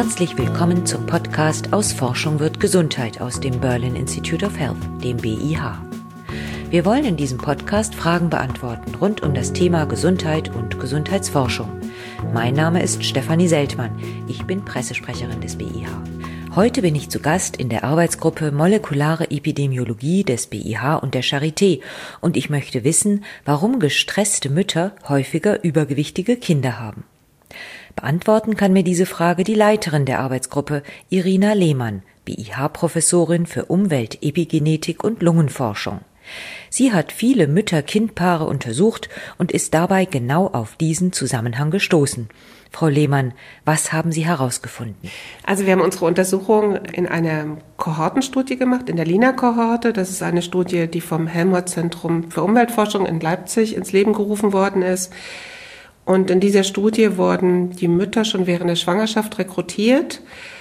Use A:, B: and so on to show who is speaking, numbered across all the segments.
A: Herzlich willkommen zum Podcast Aus Forschung wird Gesundheit aus dem Berlin Institute of Health, dem BIH. Wir wollen in diesem Podcast Fragen beantworten rund um das Thema Gesundheit und Gesundheitsforschung. Mein Name ist Stefanie Seltmann, ich bin Pressesprecherin des BIH. Heute bin ich zu Gast in der Arbeitsgruppe Molekulare Epidemiologie des BIH und der Charité und ich möchte wissen, warum gestresste Mütter häufiger übergewichtige Kinder haben. Beantworten kann mir diese Frage die Leiterin der Arbeitsgruppe, Irina Lehmann, BIH-Professorin für Umwelt, Epigenetik und Lungenforschung. Sie hat viele Mütter-Kind-Paare untersucht und ist dabei genau auf diesen Zusammenhang gestoßen. Frau Lehmann, was haben Sie herausgefunden?
B: Also wir haben unsere Untersuchung in einer Kohortenstudie gemacht, in der LINA-Kohorte. Das ist eine Studie, die vom Helmholtz-Zentrum für Umweltforschung in Leipzig ins Leben gerufen worden ist. Und in dieser Studie wurden die Mütter schon während der Schwangerschaft rekrutiert,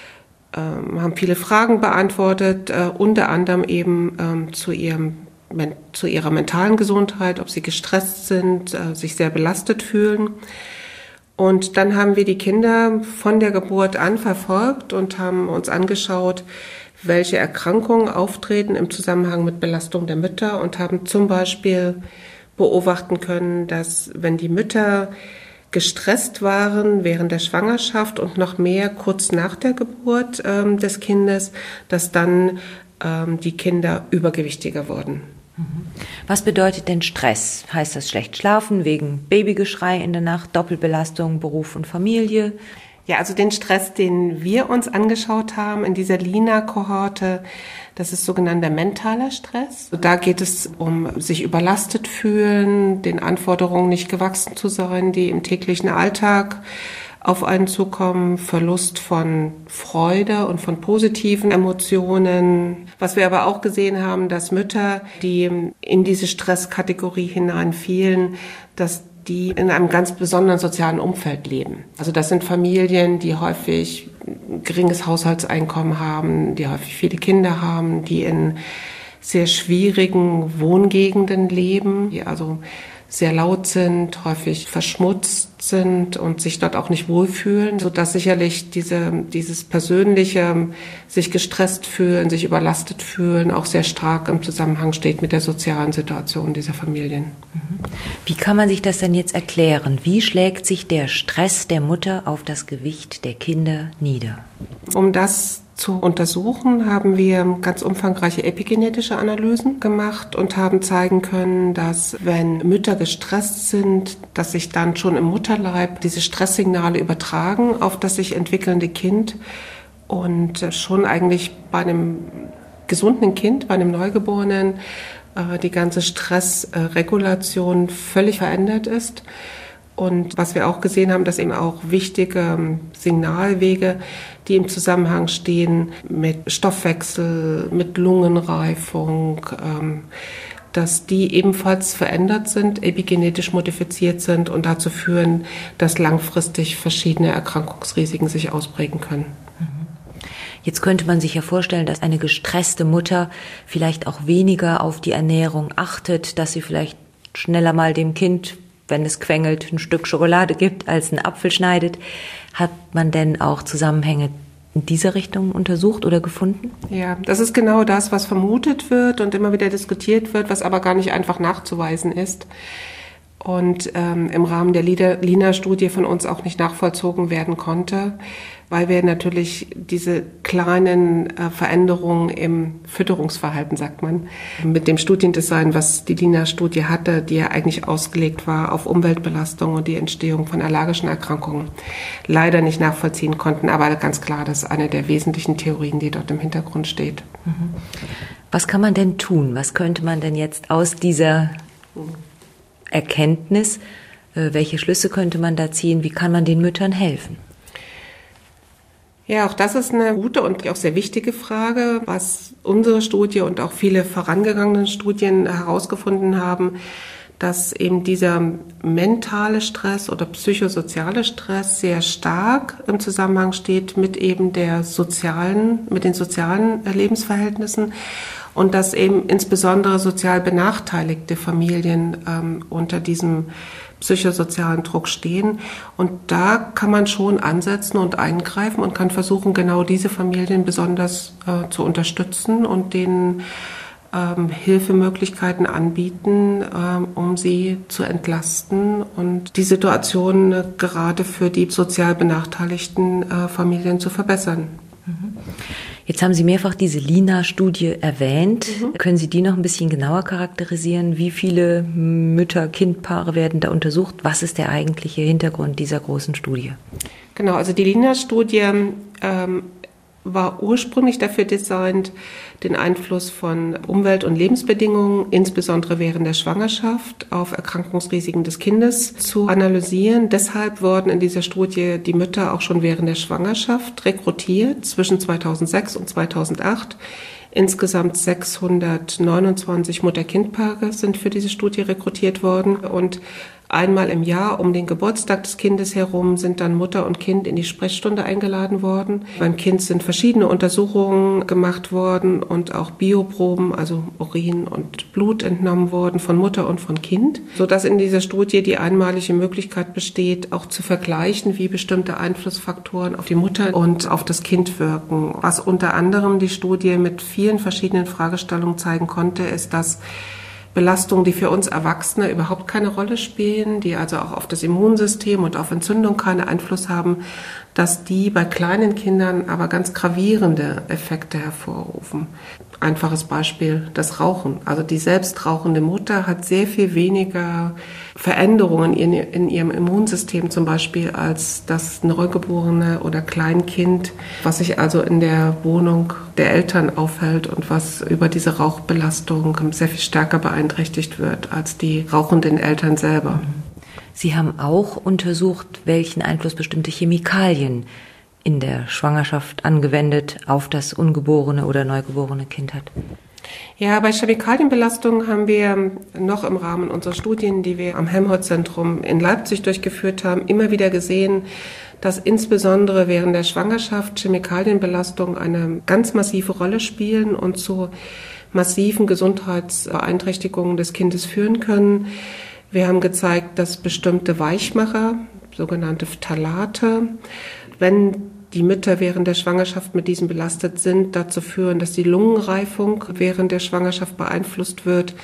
B: haben viele Fragen beantwortet, unter anderem eben zu ihrer mentalen Gesundheit, ob sie gestresst sind, sich sehr belastet fühlen. Und dann haben wir die Kinder von der Geburt an verfolgt und haben uns angeschaut, welche Erkrankungen auftreten im Zusammenhang mit Belastung der Mütter und haben zum Beispiel beobachten können, dass wenn die Mütter gestresst waren während der Schwangerschaft und noch mehr kurz nach der Geburt des Kindes, dass dann die Kinder übergewichtiger wurden.
A: Was bedeutet denn Stress? Heißt das schlecht schlafen wegen Babygeschrei in der Nacht, Doppelbelastung, Beruf und Familie?
B: Ja, also den Stress, den wir uns angeschaut haben in dieser LINA-Kohorte, das ist sogenannter mentaler Stress. Da geht es um sich überlastet fühlen, den Anforderungen nicht gewachsen zu sein, die im täglichen Alltag auf einen zukommen, Verlust von Freude und von positiven Emotionen. Was wir aber auch gesehen haben, dass Mütter, die in diese Stresskategorie hineinfielen, dass die in einem ganz besonderen sozialen Umfeld leben. Also das sind Familien, die häufig ein geringes Haushaltseinkommen haben, die häufig viele Kinder haben, die in sehr schwierigen Wohngegenden leben, die also sehr laut sind, häufig verschmutzt sind und sich dort auch nicht wohlfühlen, sodass sicherlich dieses persönliche, sich gestresst fühlen, sich überlastet fühlen, auch sehr stark im Zusammenhang steht mit der sozialen Situation dieser Familien.
A: Wie kann man sich das denn jetzt erklären? Wie schlägt sich der Stress der Mutter auf das Gewicht der Kinder nieder?
B: Um das zu untersuchen, haben wir ganz umfangreiche epigenetische Analysen gemacht und haben zeigen können, dass wenn Mütter gestresst sind, dass sich dann schon im Mutterleib diese Stresssignale übertragen auf das sich entwickelnde Kind und schon eigentlich bei einem gesunden Kind, bei einem Neugeborenen, die ganze Stressregulation völlig verändert ist. Und was wir auch gesehen haben, dass eben auch wichtige Signalwege, die im Zusammenhang stehen mit Stoffwechsel, mit Lungenreifung, dass die ebenfalls verändert sind, epigenetisch modifiziert sind und dazu führen, dass langfristig verschiedene Erkrankungsrisiken sich ausprägen können.
A: Jetzt könnte man sich ja vorstellen, dass eine gestresste Mutter vielleicht auch weniger auf die Ernährung achtet, dass sie vielleicht schneller mal dem Kind, wenn es quengelt, ein Stück Schokolade gibt, als einen Apfel schneidet. Hat man denn auch Zusammenhänge in dieser Richtung untersucht oder gefunden? Ja,
B: das ist genau das, was vermutet wird und immer wieder diskutiert wird, was aber gar nicht einfach nachzuweisen ist. Und im Rahmen der LINA-Studie von uns auch nicht nachvollzogen werden konnte, weil wir natürlich diese kleinen Veränderungen im Fütterungsverhalten, sagt man, mit dem Studiendesign, was die LINA-Studie hatte, die ja eigentlich ausgelegt war auf Umweltbelastung und die Entstehung von allergischen Erkrankungen, leider nicht nachvollziehen konnten. Aber ganz klar, das ist eine der wesentlichen Theorien, die dort im Hintergrund steht.
A: Was kann man denn tun? Was könnte man denn jetzt aus dieser Erkenntnis, welche Schlüsse könnte man da ziehen? Wie kann man den Müttern helfen?
B: Ja, auch das ist eine gute und auch sehr wichtige Frage, was unsere Studie und auch viele vorangegangenen Studien herausgefunden haben, dass eben dieser mentale Stress oder psychosoziale Stress sehr stark im Zusammenhang steht mit eben mit den sozialen Lebensverhältnissen und dass eben insbesondere sozial benachteiligte Familien unter diesem psychosozialen Druck stehen. Und da kann man schon ansetzen und eingreifen und kann versuchen, genau diese Familien besonders zu unterstützen und denen Hilfemöglichkeiten anbieten, um sie zu entlasten und die Situation gerade für die sozial benachteiligten Familien zu verbessern.
A: Jetzt haben Sie mehrfach diese Lina-Studie erwähnt. Können Sie die noch ein bisschen genauer charakterisieren? Wie viele Mütter-Kind-Paare werden da untersucht? Was ist der eigentliche Hintergrund dieser großen Studie?
B: Genau, also die Lina-Studie war ursprünglich dafür designt, den Einfluss von Umwelt- und Lebensbedingungen, insbesondere während der Schwangerschaft, auf Erkrankungsrisiken des Kindes zu analysieren. Deshalb wurden in dieser Studie die Mütter auch schon während der Schwangerschaft rekrutiert, zwischen 2006 und 2008. Insgesamt 629 Mutter-Kind-Paare sind für diese Studie rekrutiert worden und einmal im Jahr um den Geburtstag des Kindes herum sind dann Mutter und Kind in die Sprechstunde eingeladen worden. Beim Kind sind verschiedene Untersuchungen gemacht worden und auch Bioproben, also Urin und Blut entnommen worden von Mutter und von Kind, sodass in dieser Studie die einmalige Möglichkeit besteht, auch zu vergleichen, wie bestimmte Einflussfaktoren auf die Mutter und auf das Kind wirken. Was unter anderem die Studie mit vielen verschiedenen Fragestellungen zeigen konnte, ist, dass Belastungen, die für uns Erwachsene überhaupt keine Rolle spielen, die also auch auf das Immunsystem und auf Entzündung keinen Einfluss haben, dass die bei kleinen Kindern aber ganz gravierende Effekte hervorrufen. Einfaches Beispiel, das Rauchen. Also die selbst rauchende Mutter hat sehr viel weniger Veränderungen in ihrem Immunsystem zum Beispiel als das Neugeborene oder Kleinkind, was sich also in der Wohnung der Eltern aufhält und was über diese Rauchbelastung sehr viel stärker beeinträchtigt wird als die rauchenden Eltern selber.
A: Sie haben auch untersucht, welchen Einfluss bestimmte Chemikalien in der Schwangerschaft angewendet auf das ungeborene oder neugeborene Kind hat.
B: Ja, bei Chemikalienbelastung haben wir noch im Rahmen unserer Studien, die wir am Helmholtz-Zentrum in Leipzig durchgeführt haben, immer wieder gesehen, dass insbesondere während der Schwangerschaft Chemikalienbelastungen eine ganz massive Rolle spielen und zu massiven Gesundheitsbeeinträchtigungen des Kindes führen können. Wir haben gezeigt, dass bestimmte Weichmacher, sogenannte Phthalate, wenn die Mütter während der Schwangerschaft mit diesem belastet sind, dazu führen, dass die Lungenreifung während der Schwangerschaft beeinflusst wird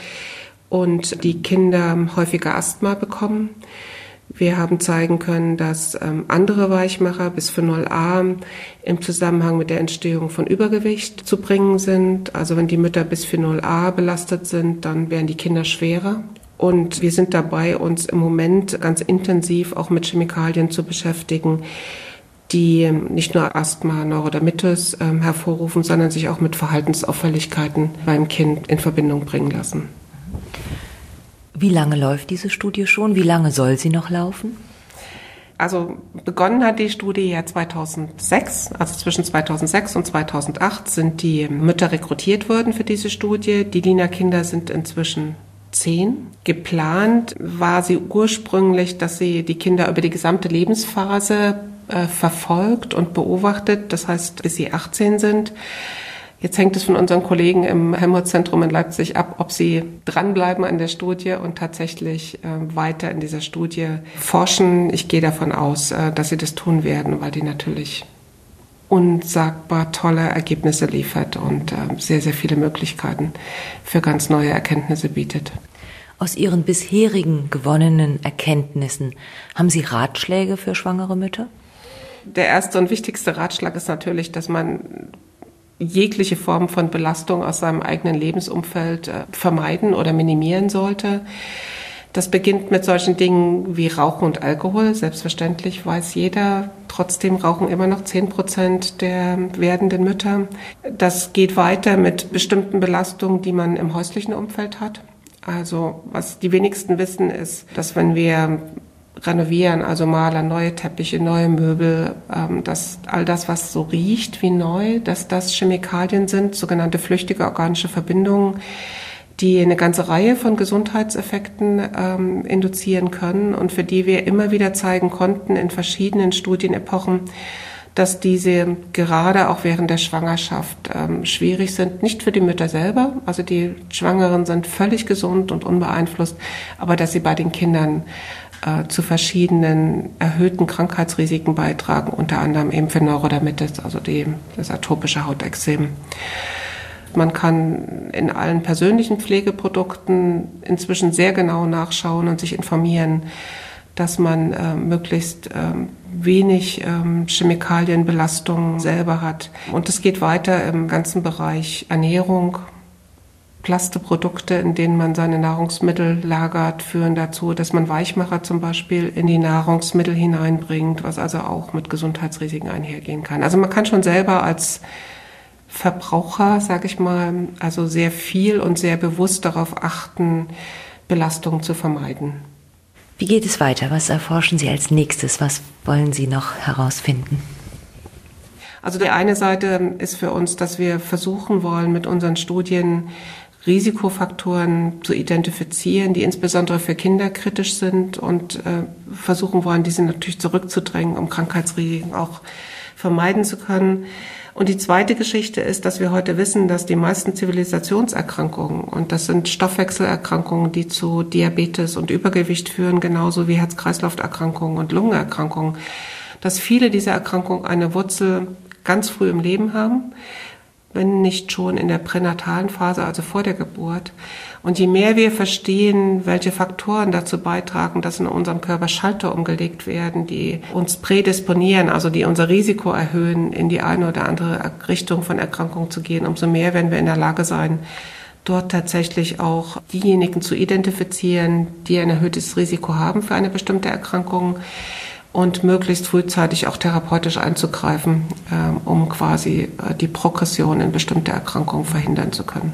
B: und die Kinder häufiger Asthma bekommen. Wir haben zeigen können, dass andere Weichmacher, Bisphenol A, im Zusammenhang mit der Entstehung von Übergewicht zu bringen sind. Also wenn die Mütter Bisphenol A belastet sind, dann werden die Kinder schwerer. Und wir sind dabei, uns im Moment ganz intensiv auch mit Chemikalien zu beschäftigen, die nicht nur Asthma, Neurodermitis hervorrufen, sondern sich auch mit Verhaltensauffälligkeiten beim Kind in Verbindung bringen lassen.
A: Wie lange läuft diese Studie schon? Wie lange soll sie noch laufen?
B: Also begonnen hat die Studie ja 2006, also zwischen 2006 und 2008 sind die Mütter rekrutiert worden für diese Studie. Die Lina-Kinder sind inzwischen 10. Geplant war sie ursprünglich, dass sie die Kinder über die gesamte Lebensphase verfolgt und beobachtet, das heißt, bis sie 18 sind. Jetzt hängt es von unseren Kollegen im Helmholtz-Zentrum in Leipzig ab, ob sie dranbleiben an der Studie und tatsächlich weiter in dieser Studie forschen. Ich gehe davon aus, dass sie das tun werden, weil die natürlich unsagbar tolle Ergebnisse liefert und sehr, sehr viele Möglichkeiten für ganz neue Erkenntnisse bietet.
A: Aus Ihren bisherigen gewonnenen Erkenntnissen haben Sie Ratschläge für schwangere Mütter?
B: Der erste und wichtigste Ratschlag ist natürlich, dass man jegliche Form von Belastung aus seinem eigenen Lebensumfeld vermeiden oder minimieren sollte. Das beginnt mit solchen Dingen wie Rauchen und Alkohol. Selbstverständlich weiß jeder, trotzdem rauchen immer noch 10% der werdenden Mütter. Das geht weiter mit bestimmten Belastungen, die man im häuslichen Umfeld hat. Also was die wenigsten wissen, ist, dass wenn wir renovieren, also Maler, neue Teppiche, neue Möbel, dass all das, was so riecht wie neu, dass das Chemikalien sind, sogenannte flüchtige organische Verbindungen, die eine ganze Reihe von Gesundheitseffekten induzieren können und für die wir immer wieder zeigen konnten in verschiedenen Studienepochen, dass diese gerade auch während der Schwangerschaft schwierig sind. Nicht für die Mütter selber, also die Schwangeren sind völlig gesund und unbeeinflusst, aber dass sie bei den Kindern zu verschiedenen erhöhten Krankheitsrisiken beitragen, unter anderem eben für Neurodermitis, also das atopische Hautexem. Man kann in allen persönlichen Pflegeprodukten inzwischen sehr genau nachschauen und sich informieren, dass man möglichst wenig Chemikalienbelastung selber hat. Und es geht weiter im ganzen Bereich Ernährung. Plasteprodukte, in denen man seine Nahrungsmittel lagert, führen dazu, dass man Weichmacher zum Beispiel in die Nahrungsmittel hineinbringt, was also auch mit Gesundheitsrisiken einhergehen kann. Also man kann schon selber als Verbraucher, sage ich mal, also sehr viel und sehr bewusst darauf achten, Belastungen zu vermeiden.
A: Wie geht es weiter? Was erforschen Sie als nächstes? Was wollen Sie noch herausfinden?
B: Also die eine Seite ist für uns, dass wir versuchen wollen, mit unseren Studien Risikofaktoren zu identifizieren, die insbesondere für Kinder kritisch sind und versuchen wollen, diese natürlich zurückzudrängen, um Krankheitsrisiken auch vermeiden zu können. Und die zweite Geschichte ist, dass wir heute wissen, dass die meisten Zivilisationserkrankungen, und das sind Stoffwechselerkrankungen, die zu Diabetes und Übergewicht führen, genauso wie Herz-Kreislauf-Erkrankungen und Lungenerkrankungen, dass viele dieser Erkrankungen eine Wurzel ganz früh im Leben haben, wenn nicht schon in der pränatalen Phase, also vor der Geburt. Und je mehr wir verstehen, welche Faktoren dazu beitragen, dass in unserem Körper Schalter umgelegt werden, die uns prädisponieren, also die unser Risiko erhöhen, in die eine oder andere Richtung von Erkrankung zu gehen, umso mehr werden wir in der Lage sein, dort tatsächlich auch diejenigen zu identifizieren, die ein erhöhtes Risiko haben für eine bestimmte Erkrankung, und möglichst frühzeitig auch therapeutisch einzugreifen, um quasi die Progression in bestimmte Erkrankungen verhindern zu können.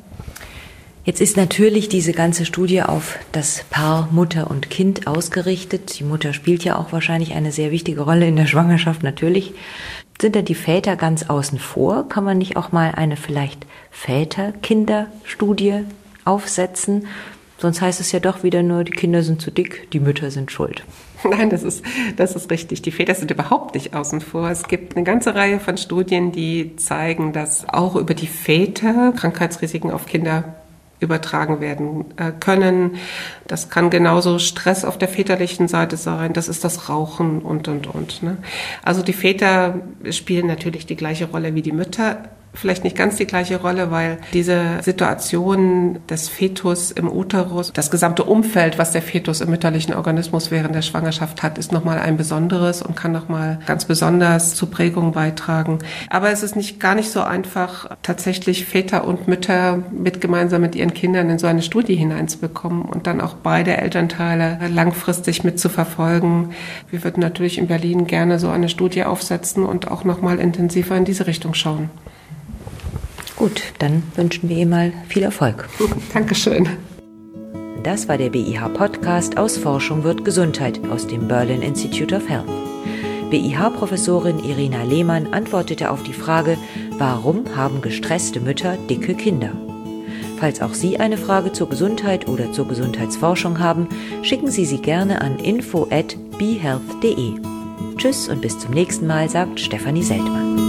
A: Jetzt ist natürlich diese ganze Studie auf das Paar Mutter und Kind ausgerichtet. Die Mutter spielt ja auch wahrscheinlich eine sehr wichtige Rolle in der Schwangerschaft, natürlich. Sind da die Väter ganz außen vor? Kann man nicht auch mal eine vielleicht Väter-Kinder-Studie aufsetzen? Sonst heißt es ja doch wieder nur, die Kinder sind zu dick, die Mütter sind schuld.
B: Nein, das ist richtig. Die Väter sind überhaupt nicht außen vor. Es gibt eine ganze Reihe von Studien, die zeigen, dass auch über die Väter Krankheitsrisiken auf Kinder übertragen werden können. Das kann genauso Stress auf der väterlichen Seite sein. Das ist das Rauchen und. Ne? Also die Väter spielen natürlich die gleiche Rolle wie die Mütter. Vielleicht nicht ganz die gleiche Rolle, weil diese Situation des Fetus im Uterus, das gesamte Umfeld, was der Fetus im mütterlichen Organismus während der Schwangerschaft hat, ist nochmal ein besonderes und kann nochmal ganz besonders zur Prägung beitragen. Aber es ist gar nicht so einfach, tatsächlich Väter und Mütter gemeinsam mit ihren Kindern in so eine Studie hineinzubekommen und dann auch beide Elternteile langfristig mitzuverfolgen. Wir würden natürlich in Berlin gerne so eine Studie aufsetzen und auch nochmal intensiver in diese Richtung schauen.
A: Gut, dann wünschen wir Ihnen mal viel Erfolg.
B: Dankeschön.
A: Das war der BIH-Podcast aus Forschung wird Gesundheit aus dem Berlin Institute of Health. BIH-Professorin Irina Lehmann antwortete auf die Frage, warum haben gestresste Mütter dicke Kinder? Falls auch Sie eine Frage zur Gesundheit oder zur Gesundheitsforschung haben, schicken Sie sie gerne an info@behealth.de. Tschüss und bis zum nächsten Mal, sagt Stefanie Seltmann.